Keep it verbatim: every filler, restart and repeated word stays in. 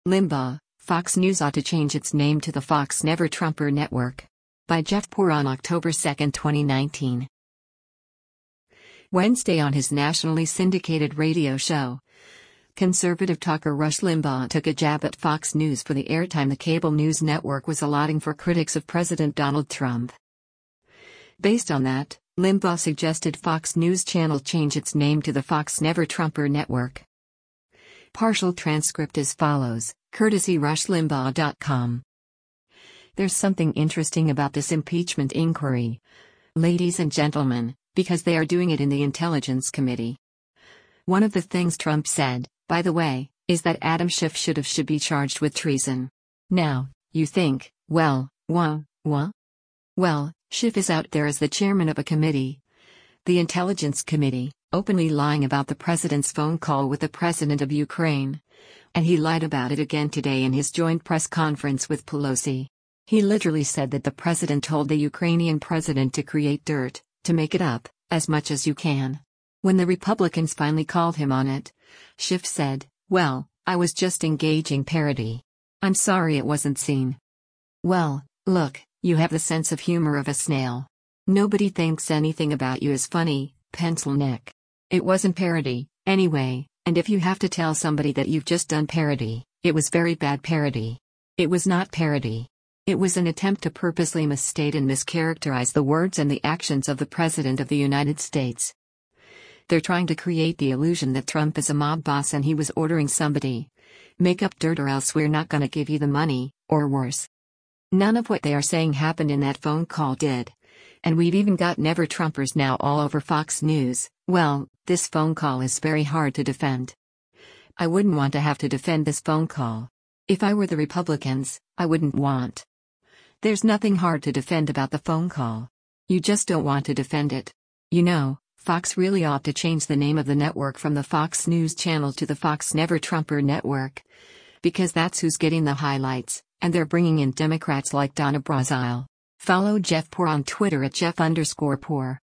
Limbaugh, Fox News ought to change its name to the Fox Never Trumper Network. By Jeff Poor on October second, twenty nineteen. Wednesday on his nationally syndicated radio show, conservative talker Rush Limbaugh took a jab at Fox News for the airtime the cable news network was allotting for critics of President Donald Trump. Based on that, Limbaugh suggested Fox News Channel change its name to the Fox Never Trumper Network. Partial transcript as follows, courtesy rush limbaugh dot com. There's something interesting about this impeachment inquiry, ladies and gentlemen, because they are doing it in the Intelligence Committee. One of the things Trump said, by the way, is that Adam Schiff should have should be charged with treason. Now, you think, well, wah, wah? Well, Schiff is out there as the chairman of a committee, the Intelligence Committee, openly lying about the president's phone call with the president of Ukraine. And he lied about it again today in his joint press conference with Pelosi. He literally said that the president told the Ukrainian president to create dirt, to make it up, as much as you can. When the Republicans finally called him on it, Schiff said, well, I was just engaging parody. I'm sorry it wasn't seen. Well, look, you have the sense of humor of a snail. Nobody thinks anything about you is funny, pencil neck. It wasn't parody, anyway, and if you have to tell somebody that you've just done parody, it was very bad parody. It was not parody. It was an attempt to purposely misstate and mischaracterize the words and the actions of the President of the United States. They're trying to create the illusion that Trump is a mob boss and he was ordering somebody, make up dirt or else we're not gonna give you the money, or worse. None of what they are saying happened in that phone call did. And we've even got Never Trumpers now all over Fox News. Well, this phone call is very hard to defend. I wouldn't want to have to defend this phone call. If I were the Republicans, I wouldn't want. There's nothing hard to defend about the phone call. You just don't want to defend it. You know, Fox really ought to change the name of the network from the Fox News Channel to the Fox Never Trumper Network. Because that's who's getting the highlights, and they're bringing in Democrats like Donna Brazile. Follow Jeff Poor on Twitter at Jeff underscore Poor.